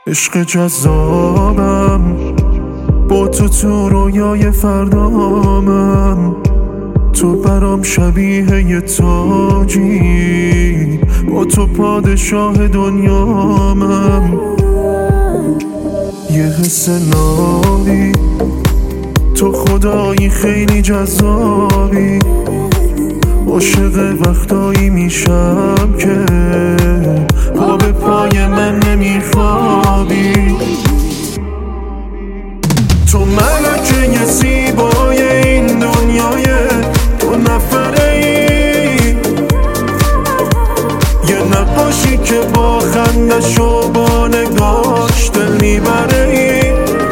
عشق جذابم، با تو رویای فردامم. تو برام شبیه یه تاجی، با تو پادشاه دنیامم. یه حس نابی، تو خدایی خیلی جذابی. عاشق وقتایی میشم که پا به پای من نمیخوابی. تو ملکه زیبای این دنیای دو نفره ای، یه نقاشی که با خندش و با نگاش دل میبره ای.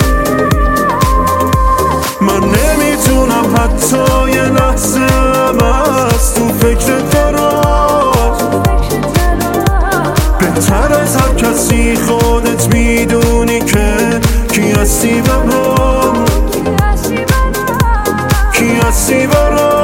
من نمیتونم حتی یه لحظه هم از تو فکر تراز. بهتر از هر کسی خودت میدونی که کی هستی برام، کی هستی برام.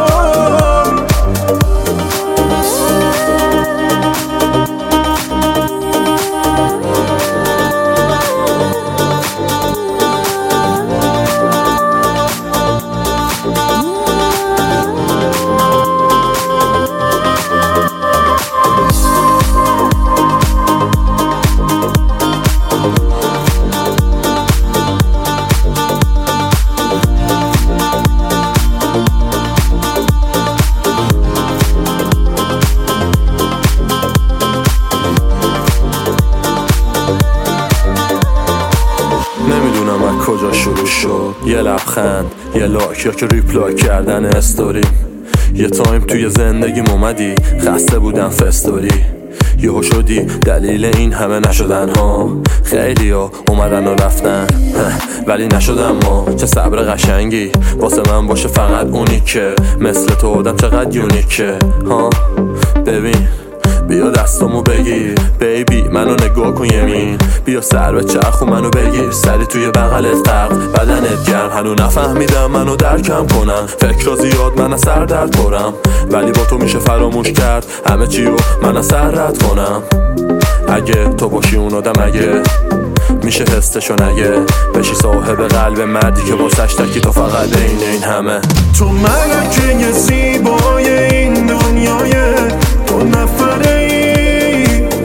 نمیدونم از کجا شروع شد، یه لبخند، یه لایک یا که ریپلای کردن استوری. یه تایم توی زندگیم اومدی، خسته بودم فستوری. یهو شدی دلیل این همه نشدن ها. خیلی ها اومدن و رفتن ولی نشدم ما. چه صبر قشنگی واسه من باشه فقط اونی که مثل تو آدم چقدر یونیکه ها. ببین بیا دستامو بگیر بیبی، منو نگاه کن یمین. بیا سر به چرخ و منو بگیر، سری توی بغلت غرق، بدنت گرم. هنو نفهمیدم منو درکم کنم، فکر زیاد من از سر درد پرم. ولی با تو میشه فراموش کرد همه چیو من از سر رد کنم. اگه تو باشی اون آدم، اگه میشه حسشو نگه بشی صاحب قلب مردی که واسش تکی تو فقط این همه. تو ملکه زیبای این دنیای دو نفره ای،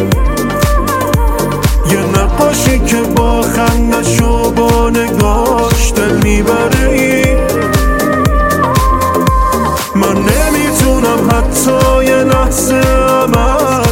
یه نقاشی که با خندش و با نگاش دل میبره ای. من نمیتونم حتی یه لحظه هم